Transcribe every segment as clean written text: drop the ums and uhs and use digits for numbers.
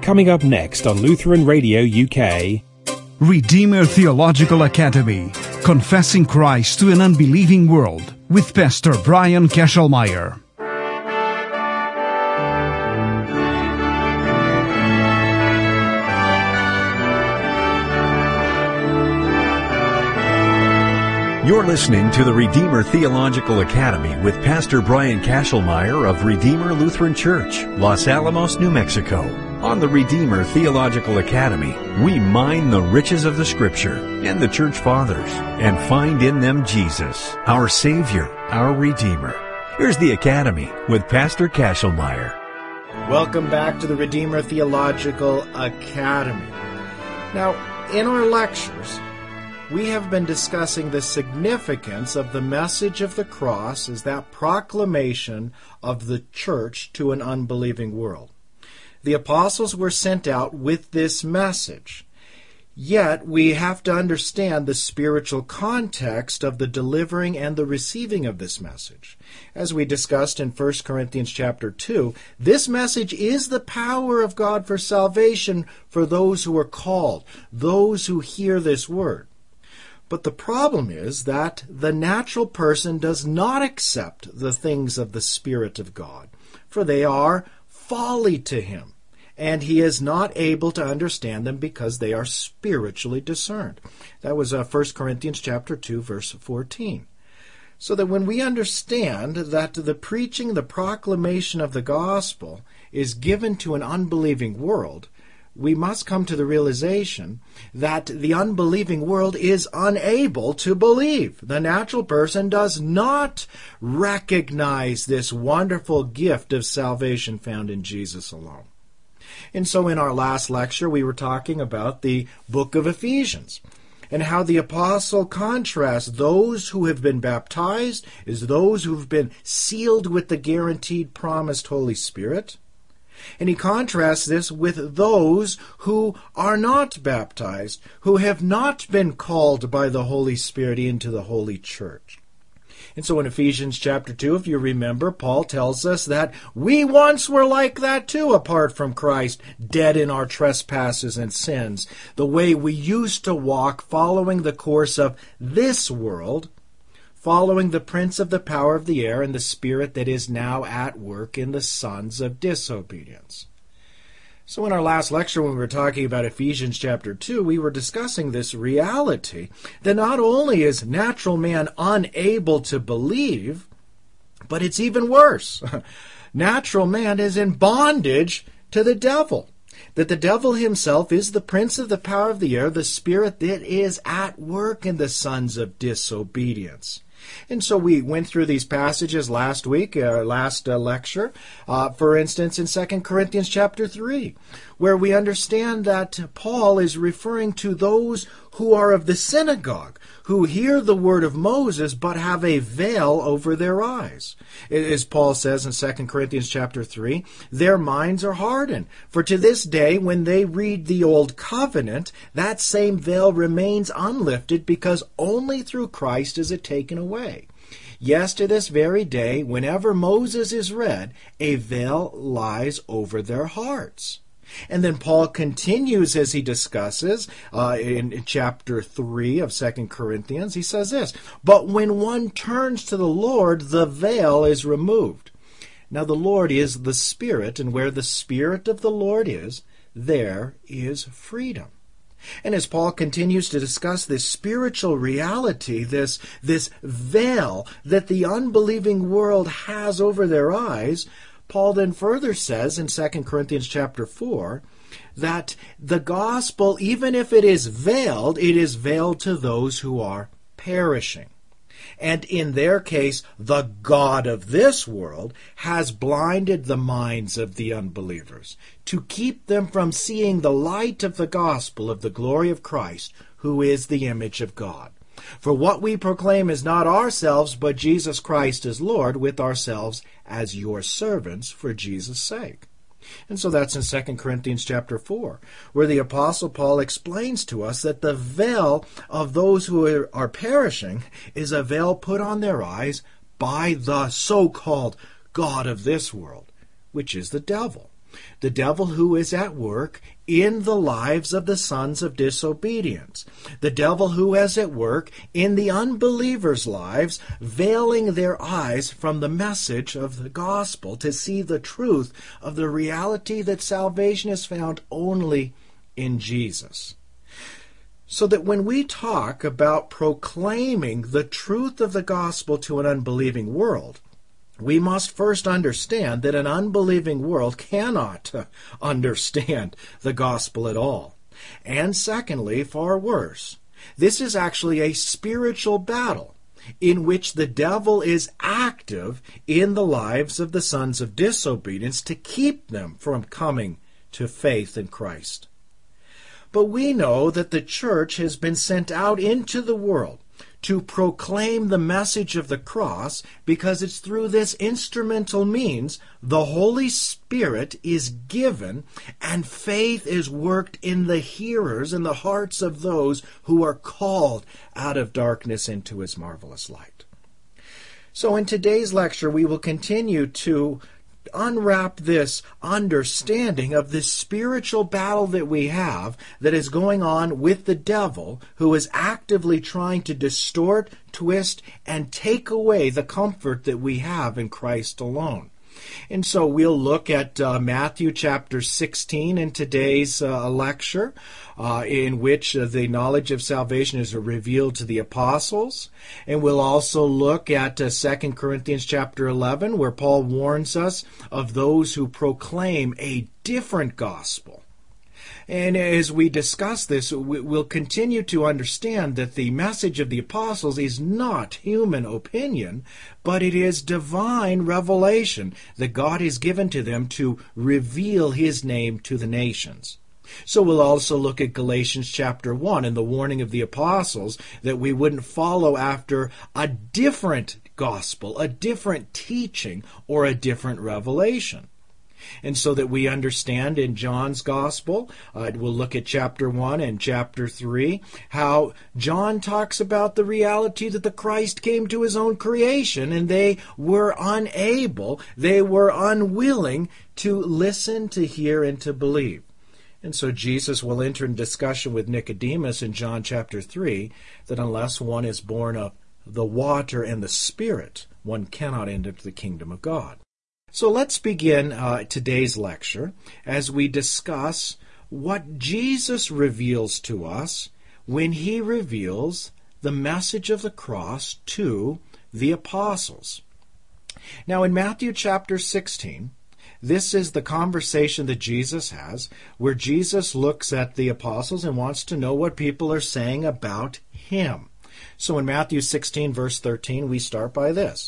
Coming up next on Lutheran Radio UK, Redeemer Theological Academy, Confessing Christ to an Unbelieving World, with Pastor Brian Kesselmeyer. You're listening to the Redeemer Theological Academy with Pastor Brian Kesselmeyer of Redeemer Lutheran Church, Los Alamos, New Mexico. On the Redeemer Theological Academy, we mine the riches of the Scripture and the Church Fathers and find in them Jesus, our Savior, our Redeemer. Here's the Academy with Pastor Kesselmeyer. Welcome back to the Redeemer Theological Academy. Now, in our lectures, we have been discussing the significance of the message of the cross as that proclamation of the church to an unbelieving world. The apostles were sent out with this message. Yet we have to understand the spiritual context of the delivering and the receiving of this message. As we discussed in 1 Corinthians chapter 2, this message is the power of God for salvation for those who are called, those who hear this word. But the problem is that the natural person does not accept the things of the Spirit of God, for they are folly to him, and he is not able to understand them because they are spiritually discerned. That was 1 Corinthians chapter 2, verse 14. So that when we understand that the preaching, the proclamation of the gospel is given to an unbelieving world, we must come to the realization that the unbelieving world is unable to believe. The natural person does not recognize this wonderful gift of salvation found in Jesus alone. And so in our last lecture, we were talking about the book of Ephesians and how the apostle contrasts those who have been baptized as those who have been sealed with the guaranteed promised Holy Spirit. And he contrasts this with those who are not baptized, who have not been called by the Holy Spirit into the Holy Church. And so in Ephesians chapter 2, if you remember, Paul tells us that we once were like that too, apart from Christ, dead in our trespasses and sins, the way we used to walk following the course of this world, following the prince of the power of the air and the spirit that is now at work in the sons of disobedience. So in our last lecture, when we were talking about Ephesians chapter 2, we were discussing this reality that not only is natural man unable to believe, but it's even worse. Natural man is in bondage to the devil. That the devil himself is the prince of the power of the air, the spirit that is at work in the sons of disobedience. And so we went through these passages last week, last lecture, for instance, in 2 Corinthians chapter 3, where we understand that Paul is referring to those who are of the synagogue, who hear the word of Moses but have a veil over their eyes. As Paul says in 2 Corinthians chapter 3, their minds are hardened. For to this day, when they read the Old Covenant, that same veil remains unlifted because only through Christ is it taken away. Yes, to this very day, whenever Moses is read, a veil lies over their hearts. And then Paul continues as he discusses in chapter 3 of 2 Corinthians. He says this, "But when one turns to the Lord, the veil is removed." Now the Lord is the Spirit, and where the Spirit of the Lord is, there is freedom. And as Paul continues to discuss this spiritual reality, this veil that the unbelieving world has over their eyes, Paul then further says in 2 Corinthians chapter 4 that the gospel, even if it is veiled to those who are perishing. And in their case, the God of this world has blinded the minds of the unbelievers to keep them from seeing the light of the gospel of the glory of Christ, who is the image of God. For what we proclaim is not ourselves, but Jesus Christ as Lord, with ourselves as your servants for Jesus' sake. And so that's in 2 Corinthians chapter 4, where the Apostle Paul explains to us that the veil of those who are perishing is a veil put on their eyes by the so-called God of this world, which is the devil. The devil who is at work in the lives of the sons of disobedience. The devil who is at work in the unbelievers' lives, veiling their eyes from the message of the gospel to see the truth of the reality that salvation is found only in Jesus. So that when we talk about proclaiming the truth of the gospel to an unbelieving world, we must first understand that an unbelieving world cannot understand the gospel at all. And secondly, far worse, this is actually a spiritual battle in which the devil is active in the lives of the sons of disobedience to keep them from coming to faith in Christ. But we know that the church has been sent out into the world to proclaim the message of the cross, because it's through this instrumental means the Holy Spirit is given and faith is worked in the hearers and the hearts of those who are called out of darkness into His marvelous light. So in today's lecture, we will continue to unwrap this understanding of this spiritual battle that we have that is going on with the devil, who is actively trying to distort, twist, and take away the comfort that we have in Christ alone. And so we'll look at Matthew chapter 16 in today's lecture, in which the knowledge of salvation is revealed to the apostles. And we'll also look at 2 Corinthians chapter 11, where Paul warns us of those who proclaim a different gospel. And as we discuss this, we'll continue to understand that the message of the apostles is not human opinion, but it is divine revelation that God has given to them to reveal His name to the nations. So we'll also look at Galatians chapter 1 and the warning of the apostles that we wouldn't follow after a different gospel, a different teaching, or a different revelation. And so that we understand in John's Gospel, we'll look at chapter 1 and chapter 3, how John talks about the reality that the Christ came to His own creation, and they were unable, they were unwilling to listen, to hear, and to believe. And so Jesus will enter in discussion with Nicodemus in John chapter 3 that unless one is born of the water and the Spirit, one cannot enter the kingdom of God. So let's begin today's lecture as we discuss what Jesus reveals to us when He reveals the message of the cross to the apostles. Now in Matthew chapter 16, this is the conversation that Jesus has, where Jesus looks at the apostles and wants to know what people are saying about Him. So in Matthew 16, verse 13, we start by this.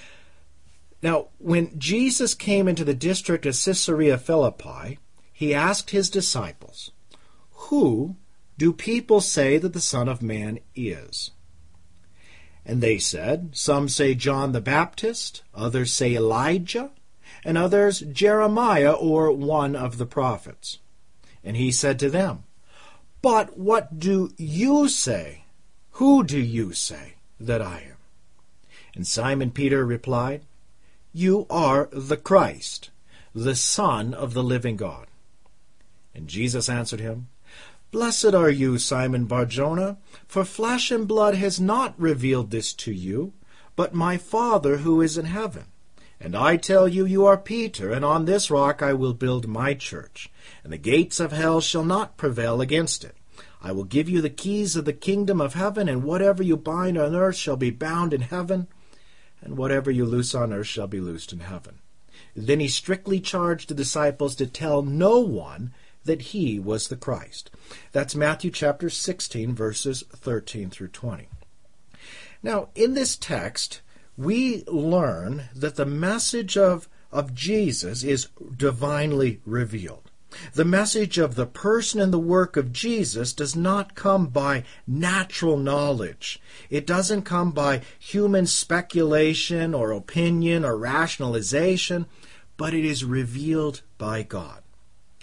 Now, when Jesus came into the district of Caesarea Philippi, He asked His disciples, "Who do people say that the Son of Man is?" And they said, "Some say John the Baptist, others say Elijah, and others Jeremiah or one of the prophets." And He said to them, "But what do you say? Who do you say that I am?" And Simon Peter replied, "You are the Christ, the Son of the living God." And Jesus answered him, "Blessed are you, Simon Bar-Jonah, for flesh and blood has not revealed this to you, but my Father who is in heaven. And I tell you, you are Peter, and on this rock I will build my church, and the gates of hell shall not prevail against it. I will give you the keys of the kingdom of heaven, and whatever you bind on earth shall be bound in heaven, and whatever you loose on earth shall be loosed in heaven." Then He strictly charged the disciples to tell no one that He was the Christ. That's Matthew chapter 16, verses 13 through 20. Now, in this text, we learn that the message of Jesus is divinely revealed. The message of the person and the work of Jesus does not come by natural knowledge. It doesn't come by human speculation or opinion or rationalization, but it is revealed by God.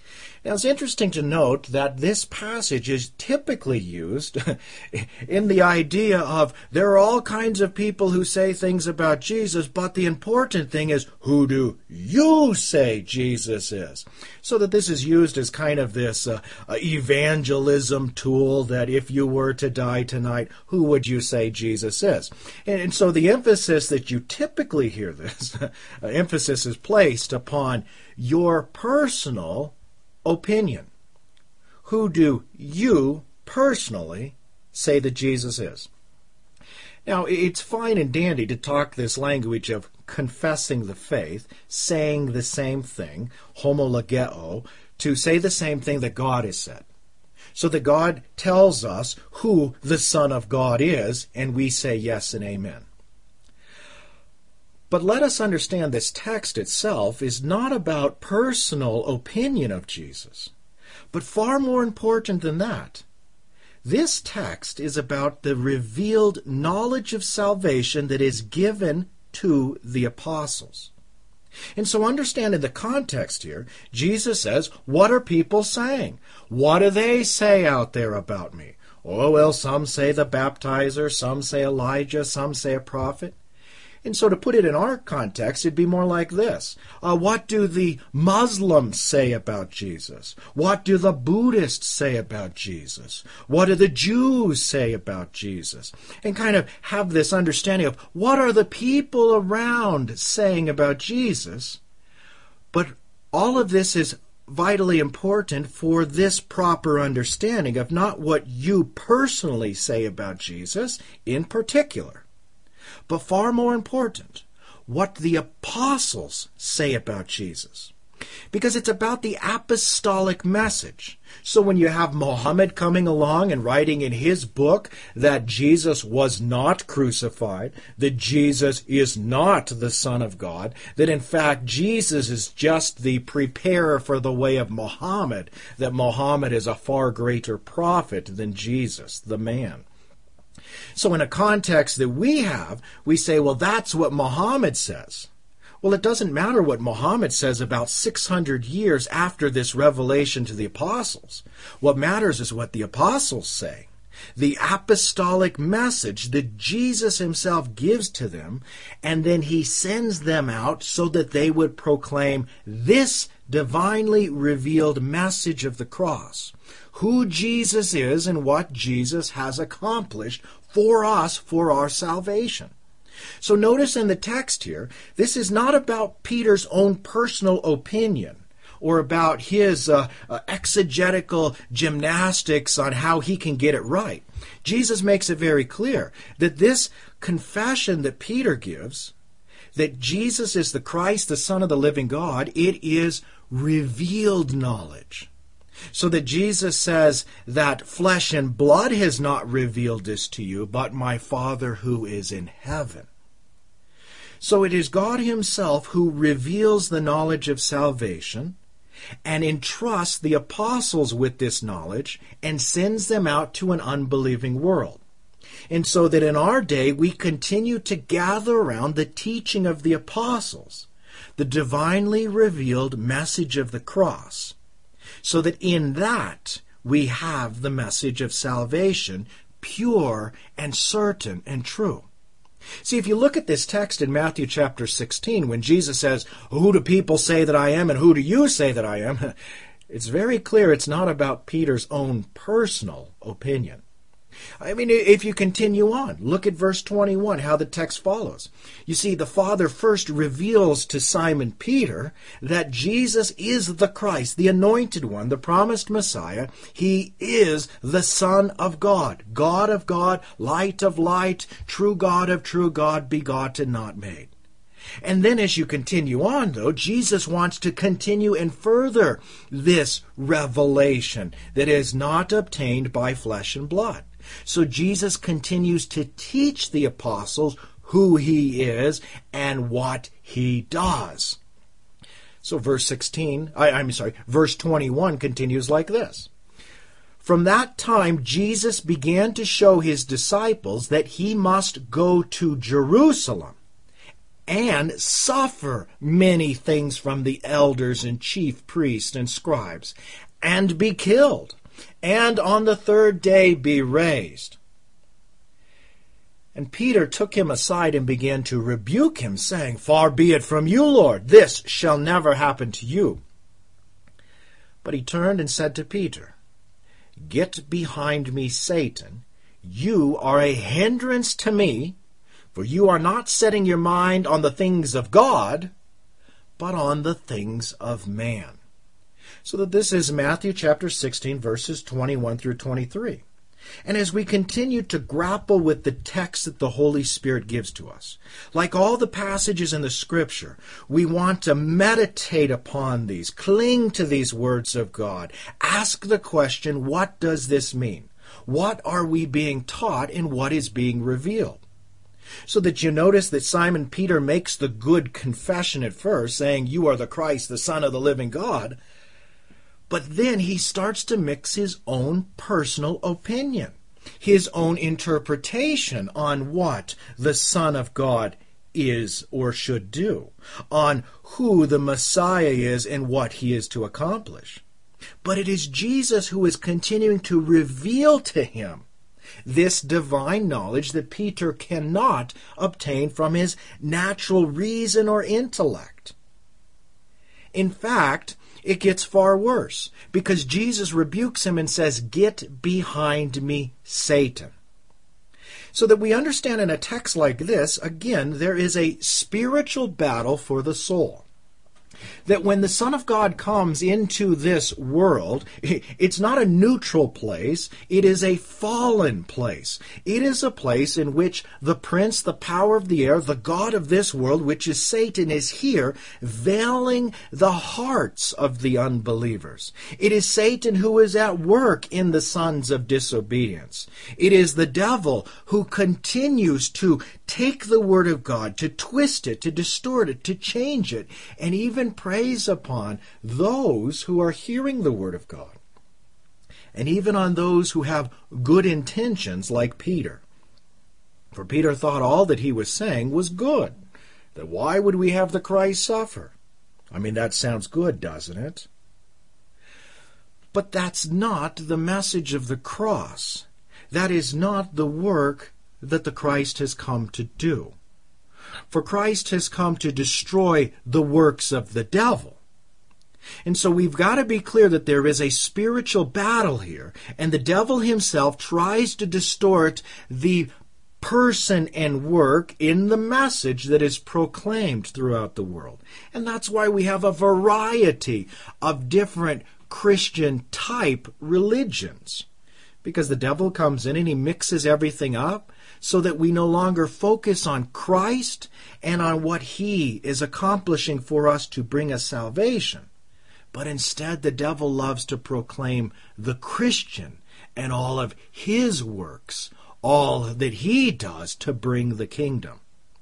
Now, it's interesting to note that this passage is typically used in the idea of there are all kinds of people who say things about Jesus, but the important thing is, who do you say Jesus is? So that this is used as kind of this evangelism tool that if you were to die tonight, who would you say Jesus is? And so the emphasis that you typically hear this, emphasis is placed upon your personal opinion. Who do you personally say that Jesus is? Now, it's fine and dandy to talk this language of confessing the faith, saying the same thing, homologeo, to say the same thing that God has said. So that God tells us who the Son of God is, and we say yes and amen. But let us understand this text itself is not about personal opinion of Jesus, but far more important than that. This text is about the revealed knowledge of salvation that is given to the apostles. And so understand in the context here, Jesus says, what are people saying? What do they say out there about me? Oh, well, some say the baptizer, some say Elijah, some say a prophet. And so to put it in our context, it'd be more like this. What do the Muslims say about Jesus? What do the Buddhists say about Jesus? What do the Jews say about Jesus? And kind of have this understanding of what are the people around saying about Jesus? But all of this is vitally important for this proper understanding of not what you personally say about Jesus in particular, but far more important, what the apostles say about Jesus. Because it's about the apostolic message. So when you have Muhammad coming along and writing in his book that Jesus was not crucified, that Jesus is not the Son of God, that in fact Jesus is just the preparer for the way of Muhammad, that Muhammad is a far greater prophet than Jesus, the man. So in a context that we have, we say, well, that's what Muhammad says. Well, it doesn't matter what Muhammad says about 600 years after this revelation to the apostles. What matters is what the apostles say. The apostolic message that Jesus himself gives to them, and then he sends them out so that they would proclaim this divinely revealed message of the cross. Who Jesus is and what Jesus has accomplished for us for our salvation. So notice in the text here, this is not about Peter's own personal opinion or about his exegetical gymnastics on how he can get it right. Jesus makes it very clear that this confession that Peter gives, that Jesus is the Christ, the Son of the living God, it is revealed knowledge. So that Jesus says that flesh and blood has not revealed this to you, but my Father who is in heaven. So it is God himself who reveals the knowledge of salvation and entrusts the apostles with this knowledge and sends them out to an unbelieving world. And so that in our day we continue to gather around the teaching of the apostles, the divinely revealed message of the cross, so that in that we have the message of salvation, pure and certain and true. See, if you look at this text in Matthew chapter 16, when Jesus says, who do people say that I am and who do you say that I am? It's very clear it's not about Peter's own personal opinion. I mean, if you continue on, look at verse 21, how the text follows. You see, the Father first reveals to Simon Peter that Jesus is the Christ, the anointed one, the promised Messiah. He is the Son of God, God of God, light of light, true God of true God, begotten, not made. And then as you continue on, though, Jesus wants to continue and further this revelation that is not obtained by flesh and blood. So Jesus continues to teach the apostles who he is and what he does. So verse 21 continues like this. From that time, Jesus began to show his disciples that he must go to Jerusalem and suffer many things from the elders and chief priests and scribes, and be killed, and on the third day be raised." And Peter took him aside and began to rebuke him, saying, "Far be it from you, Lord, this shall never happen to you." But he turned and said to Peter, "Get behind me, Satan. You are a hindrance to me, for you are not setting your mind on the things of God, but on the things of man." So that this is Matthew chapter 16, verses 21 through 23. And as we continue to grapple with the text that the Holy Spirit gives to us, like all the passages in the Scripture, we want to meditate upon these, cling to these words of God, ask the question, what does this mean? What are we being taught and what is being revealed? So that you notice that Simon Peter makes the good confession at first, saying, "You are the Christ, the Son of the living God." But then he starts to mix his own personal opinion, his own interpretation on what the Son of God is or should do, on who the Messiah is and what he is to accomplish. But it is Jesus who is continuing to reveal to him this divine knowledge that Peter cannot obtain from his natural reason or intellect. In fact, it gets far worse, because Jesus rebukes him and says, "Get behind me, Satan." So that we understand in a text like this, again, there is a spiritual battle for the soul. That when the Son of God comes into this world, it's not a neutral place, it is a fallen place. It is a place in which the prince, the power of the air, the god of this world, which is Satan, is here, veiling the hearts of the unbelievers. It is Satan who is at work in the sons of disobedience. It is the devil who continues to take the Word of God, to twist it, to distort it, to change it, and even preys upon those who are hearing the Word of God, and even on those who have good intentions like Peter. For Peter thought all that he was saying was good, that why would we have the Christ suffer? I mean, that sounds good, doesn't it? But that's not the message of the cross. That is not the work that the Christ has come to do. For Christ has come to destroy the works of the devil. And so we've got to be clear that there is a spiritual battle here, and the devil himself tries to distort the person and work in the message that is proclaimed throughout the world. And that's why we have a variety of different Christian type religions. Because the devil comes in and he mixes everything up so that we no longer focus on Christ and on what he is accomplishing for us to bring us salvation. But instead the devil loves to proclaim the Christian and all of his works, all that he does to bring the kingdom.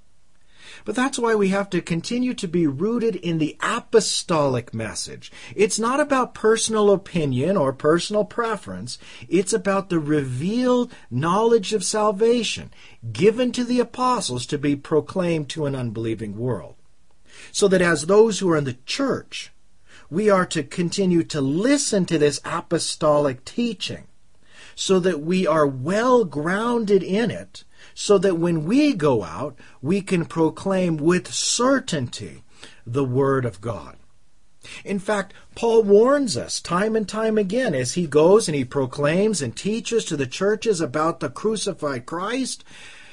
But that's why we have to continue to be rooted in the apostolic message. It's not about personal opinion or personal preference. It's about the revealed knowledge of salvation given to the apostles to be proclaimed to an unbelieving world. So that as those who are in the church, we are to continue to listen to this apostolic teaching so that we are well grounded in it, so that when we go out, we can proclaim with certainty the Word of God. In fact, Paul warns us time and time again as he goes and he proclaims and teaches to the churches about the crucified Christ,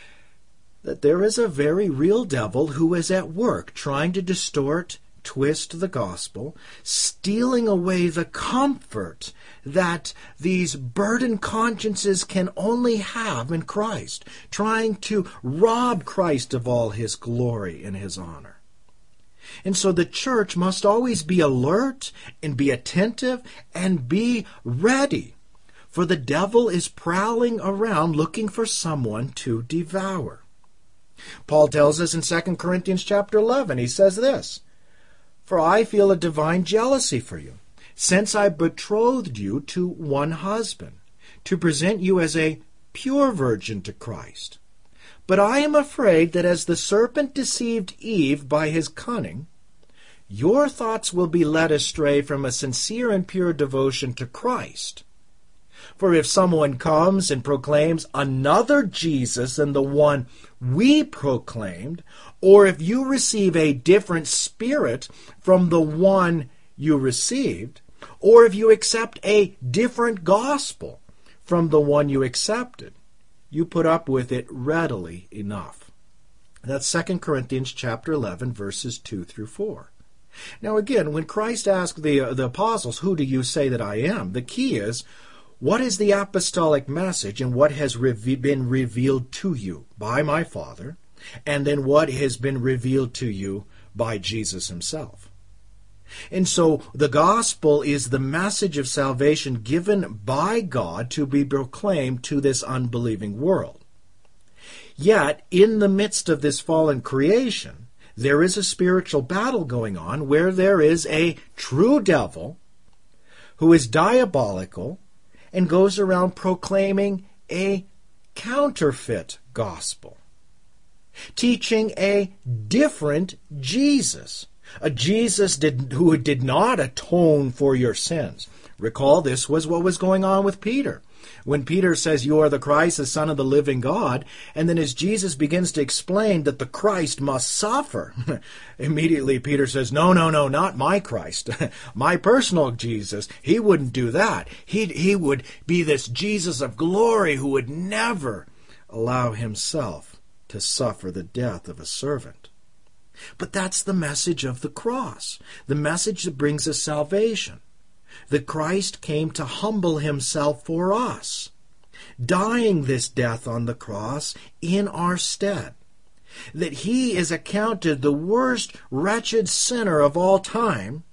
that there is a very real devil who is at work trying to distort, twist the gospel, stealing away the comfort that these burdened consciences can only have in Christ, trying to rob Christ of all his glory and his honor. And so the church must always be alert and be attentive and be ready, for the devil is prowling around looking for someone to devour. Paul tells us in 2 Corinthians chapter 11, he says this, "For I feel a divine jealousy for you, since I betrothed you to one husband, to present you as a pure virgin to Christ. But I am afraid that as the serpent deceived Eve by his cunning, your thoughts will be led astray from a sincere and pure devotion to Christ. For if someone comes and proclaims another Jesus than the one we proclaimed, or if you receive a different spirit from the one you received, or if you accept a different gospel from the one you accepted, you put up with it readily enough. That's 2 Corinthians chapter 11, verses 2 through 4. Now again, when Christ asked the apostles, "Who do you say that I am?" the key is, what is the apostolic message and what has been revealed to you by my Father, and then what has been revealed to you by Jesus himself? And so the gospel is the message of salvation given by God to be proclaimed to this unbelieving world. Yet, in the midst of this fallen creation, there is a spiritual battle going on where there is a true devil who is diabolical and goes around proclaiming a counterfeit gospel, teaching a different Jesus, a Jesus who did not atone for your sins. Recall, this was what was going on with Peter. When Peter says, "You are the Christ, the Son of the living God," and then as Jesus begins to explain that the Christ must suffer, immediately Peter says, no, not my Christ. My personal Jesus, he wouldn't do that. He would be this Jesus of glory who would never allow himself to suffer the death of a servant. But that's the message of the cross, the message that brings us salvation. That Christ came to humble himself for us, dying this death on the cross in our stead. That he is accounted the worst wretched sinner of all time,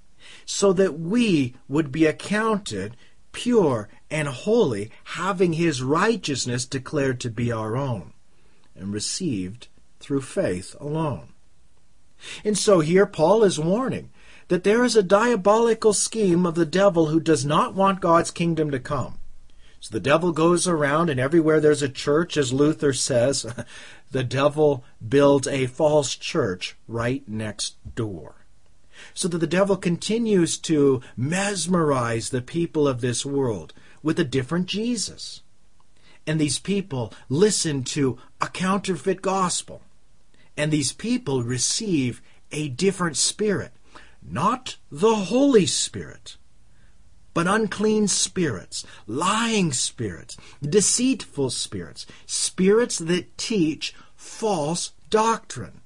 so that we would be accounted pure and holy, having his righteousness declared to be our own, and received through faith alone. And so here Paul is warning that there is a diabolical scheme of the devil who does not want God's kingdom to come. So the devil goes around, and everywhere there's a church, as Luther says, the devil builds a false church right next door. So that the devil continues to mesmerize the people of this world with a different Jesus. And these people listen to a counterfeit gospel. And these people receive a different spirit. Not the Holy Spirit, but unclean spirits, lying spirits, deceitful spirits, spirits that teach false doctrine.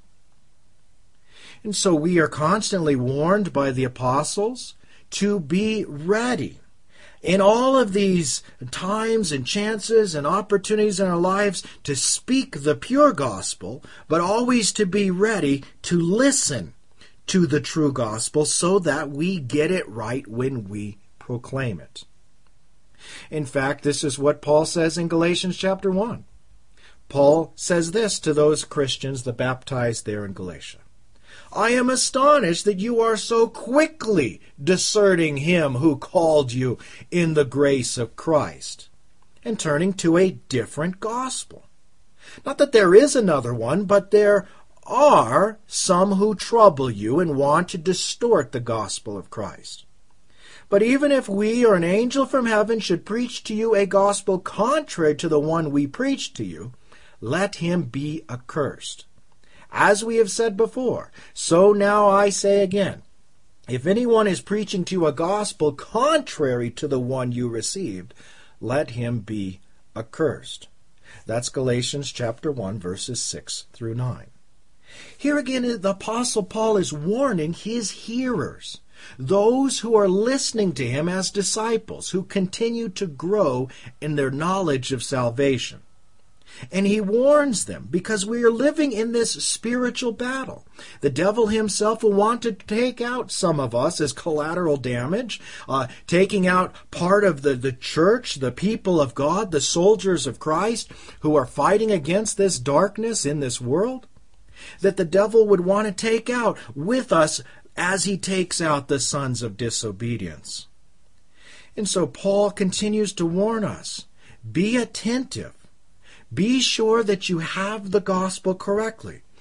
And so we are constantly warned by the apostles to be ready. In all of these times and chances and opportunities in our lives to speak the pure gospel, but always to be ready to listen to the true gospel so that we get it right when we proclaim it. In fact, this is what Paul says in Galatians chapter 1. Paul says this to those Christians that baptized there in Galatia. "I am astonished that you are so quickly deserting him who called you in the grace of Christ, and turning to a different gospel. Not that there is another one, but there are some who trouble you and want to distort the gospel of Christ. But even if we or an angel from heaven should preach to you a gospel contrary to the one we preach to you, let him be accursed. As we have said before, so now I say again, if anyone is preaching to you a gospel contrary to the one you received, let him be accursed." That's Galatians chapter 1, verses 6 through 9. Here again, the Apostle Paul is warning his hearers, those who are listening to him as disciples, who continue to grow in their knowledge of salvation. And he warns them because we are living in this spiritual battle. The devil himself will want to take out some of us as collateral damage, taking out part of the church, the people of God, the soldiers of Christ who are fighting against this darkness in this world, that the devil would want to take out with us as he takes out the sons of disobedience. And so Paul continues to warn us, be attentive. Be sure that you have the gospel correctly.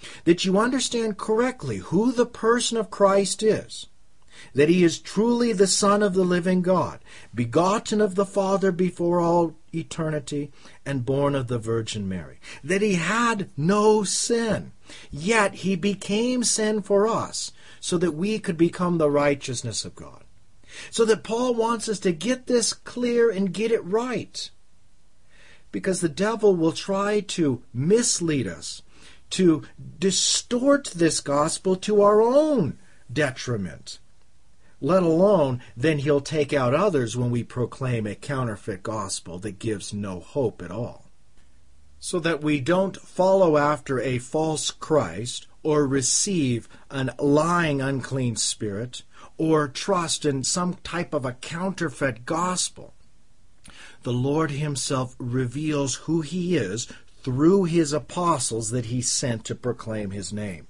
that you understand correctly who the person of Christ is, that he is truly the Son of the living God, begotten of the Father before all eternity, and born of the Virgin Mary, that he had no sin, yet he became sin for us, so that we could become the righteousness of God. So that Paul wants us to get this clear and get it right, because the devil will try to mislead us, to distort this gospel to our own detriment. Let alone, then he'll take out others when we proclaim a counterfeit gospel that gives no hope at all. So that we don't follow after a false Christ, or receive an lying unclean spirit, or trust in some type of a counterfeit gospel. The Lord himself reveals who he is through his apostles that he sent to proclaim his name.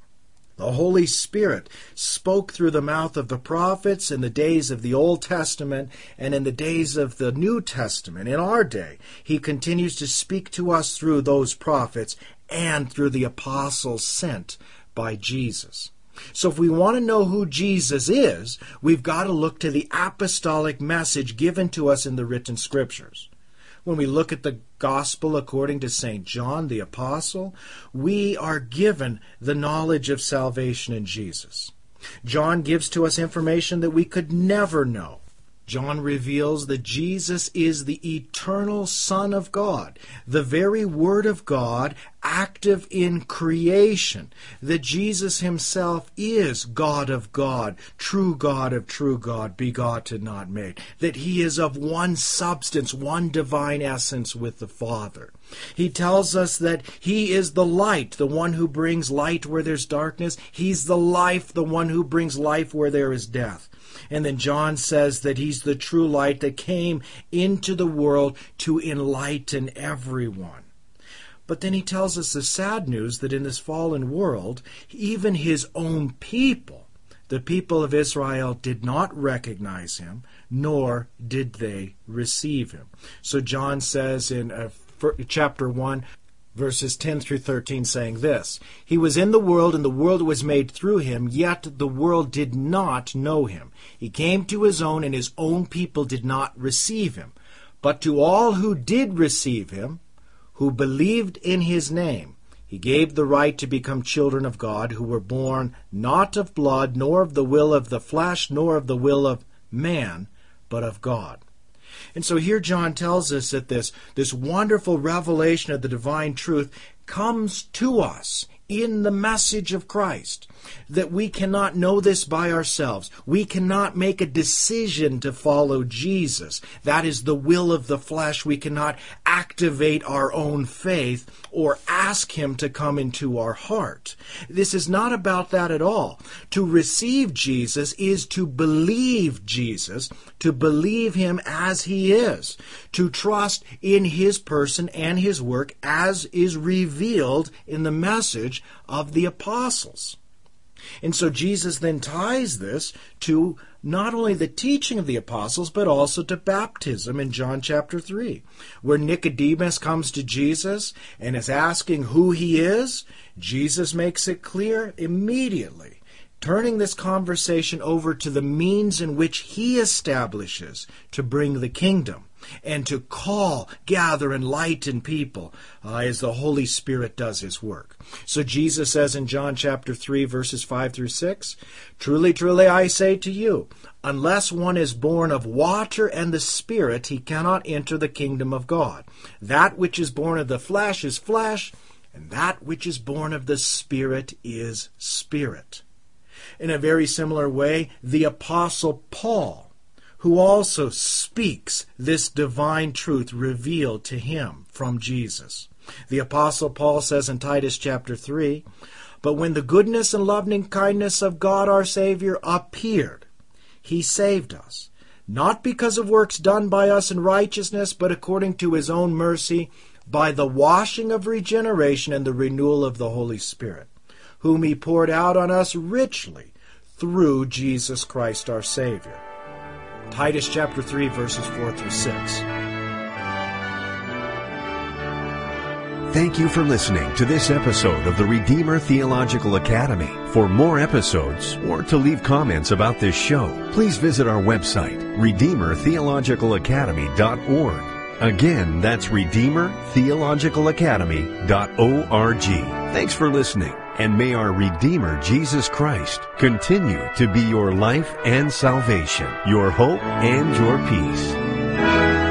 The Holy Spirit spoke through the mouth of the prophets in the days of the Old Testament and in the days of the New Testament. In our day, he continues to speak to us through those prophets and through the apostles sent by Jesus. So if we want to know who Jesus is, we've got to look to the apostolic message given to us in the written scriptures. When we look at the gospel according to St. John the Apostle, we are given the knowledge of salvation in Jesus. John gives to us information that we could never know. John reveals that Jesus is the eternal Son of God, the very Word of God, active in creation, that Jesus himself is God of God, true God of true God, begotten, not made, that he is of one substance, one divine essence with the Father. He tells us that he is the light, the one who brings light where there's darkness. He's the life, the one who brings life where there is death. And then John says that he's the true light that came into the world to enlighten everyone. But then he tells us the sad news that in this fallen world, even his own people, the people of Israel, did not recognize him, nor did they receive him. So John says in chapter 1, verses 10 through 13, saying this, "He was in the world, and the world was made through him, yet the world did not know him. He came to his own, and his own people did not receive him. But to all who did receive him, who believed in his name, he gave the right to become children of God, who were born not of blood, nor of the will of the flesh, nor of the will of man, but of God." And so here John tells us that this wonderful revelation of the divine truth comes to us in the message of Christ, that we cannot know this by ourselves. We cannot make a decision to follow Jesus. That is the will of the flesh. We cannot activate our own faith or ask him to come into our heart. This is not about that at all. To receive Jesus is to believe Jesus, to believe him as he is, to trust in his person and his work as is revealed in the message of the apostles. And so Jesus then ties this to not only the teaching of the apostles, but also to baptism in John chapter 3, where Nicodemus comes to Jesus and is asking who he is. Jesus makes it clear immediately, turning this conversation over to the means in which he establishes to bring the kingdom and to call, gather, enlighten people as the Holy Spirit does his work. So Jesus says in John chapter 3, verses 5 through 6, "Truly, truly, I say to you, unless one is born of water and the Spirit, he cannot enter the kingdom of God. That which is born of the flesh is flesh, and that which is born of the Spirit is spirit." In a very similar way, the Apostle Paul, who also speaks this divine truth revealed to him from Jesus. The Apostle Paul says in Titus chapter 3, "But when the goodness and loving kindness of God our Savior appeared, he saved us, not because of works done by us in righteousness, but according to his own mercy, by the washing of regeneration and the renewal of the Holy Spirit, whom he poured out on us richly through Jesus Christ our Savior." Titus chapter 3, verses 4 through 6. Thank you for listening to this episode of the Redeemer Theological Academy. For more episodes or to leave comments about this show, please visit our website, RedeemerTheologicalAcademy.org. Again, that's RedeemerTheologicalAcademy.org. Thanks for listening, and may our Redeemer Jesus Christ continue to be your life and salvation, your hope and your peace.